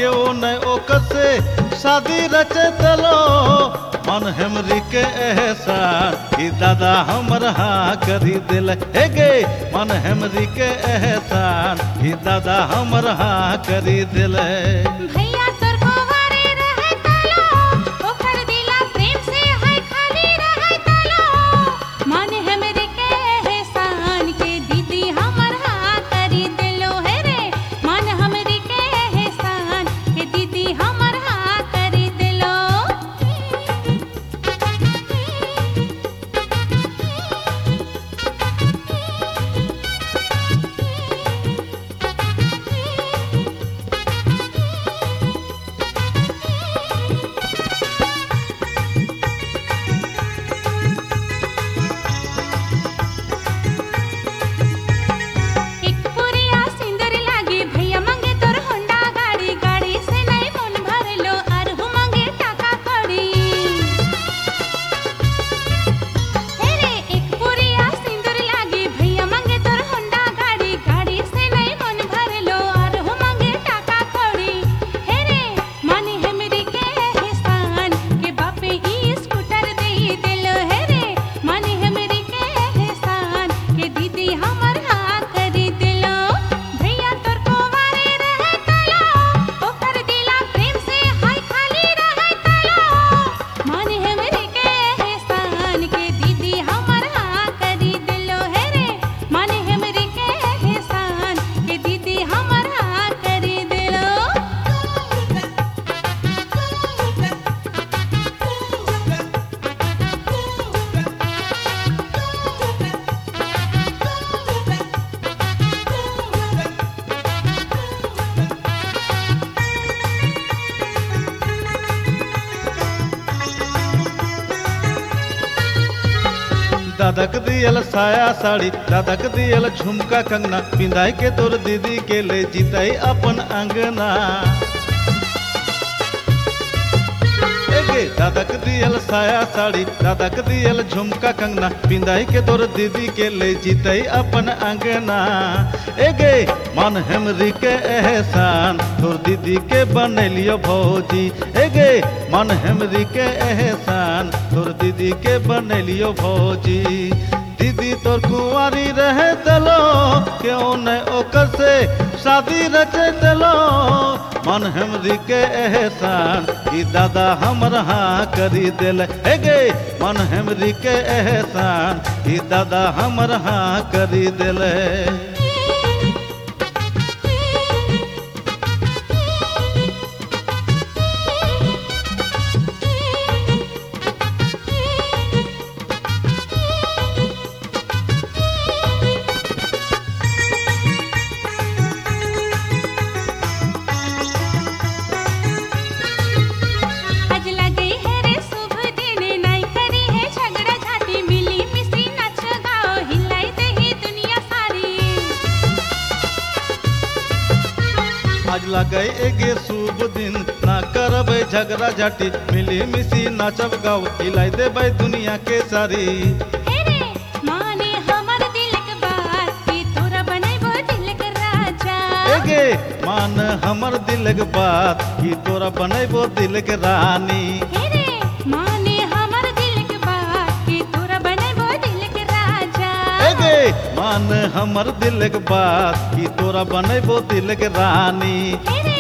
क्यों न ओकर से शादी रचे दिलो मन हमरी के एहसान कि दादा हमर हाँ करी दिल हे गे मन हमरी के एहसान कि दादा हमर हाँ करी दिल भैया तोर कुंवारे रहे तलो ओकर दिला प्रेम से है खाली रहे तलो मन हमरे के एहसान के दीदी हमर हाँ करी दिलो है रे मन हमरे के एहसान के दीदी हमर हाँ करी दिलो एक पुरिया सिंदूर लागी भैया मांगे तोर होंडा गाड़ी गाड़ी से नहीं मन भरलो अरहु मांगे टाका कौड़ी हे रे एक पुरिया सिंदूर लागी भैया मांगे तोर होंडा गाड़ी गाड़ी से नहीं मन भरलो अरहु मांगे टाका कौड़ी हे रे माने हमरी के एहसान के बापे ई स्कूटर दे दिलो हे रे माने हमरी के एहसान के दीदी हमर हाँ करी दिलो भैया तोर कुंवारे रहे तलो ओकर दिला प्रेम से हाय खाली रहे तलो माने हमरी के एहसान के दीदी हमर हाँ करी दिलो हे रे माने हमरी के एहसान के दीदी हमर हाँ करी दिलो दादक दियल साया साड़ी दादक दियल झुमका कंगना पिंधाई के तोर दीदी के ले जीताई अपन अंगना एगे दादक दियल साया साड़ी दादक दियल झुमका कंगना पिंधाई के तोर दीदी के ले जीताई अपन अंगना एगे मन हमरी के एहसान तोर दीदी के बनलियो भौजी एगे मन हमरी के एहसान तोर दीदी के बनलियो भौजी दीदी तोर कुंवारी रहे दिलो क्यों न ओकर से शादी रचे दिलो मन हमरी के एहसान कि दादा हमर हाँ करी दिल हे गे मन हमरी के एहसान कि दादा हमर हाँ करी दिल आज लगे है रे शुभ दिन नहीं करी है झगड़ा झाटी मिली मिसी नाच गाओ हिलाई दे ही दुनिया सारी आज लगे एगे शुभ दिन ना करबे झगड़ा झाटी मिली मिसी नाचब गाओ हिलाई देबै दुनिया के सारी हे रे माने हमर दिल के बात की तोरा बनैबो दिल के राजा एगे मान हमर दिल के बात कि तोरा बनैबो दिल के रानी हे रे माने हमर दिल के बात की तोरा बनैबो दिल के राजा एगे मान हमर दिल के बात कि तोरा बनैबो दिल के रानी हे रे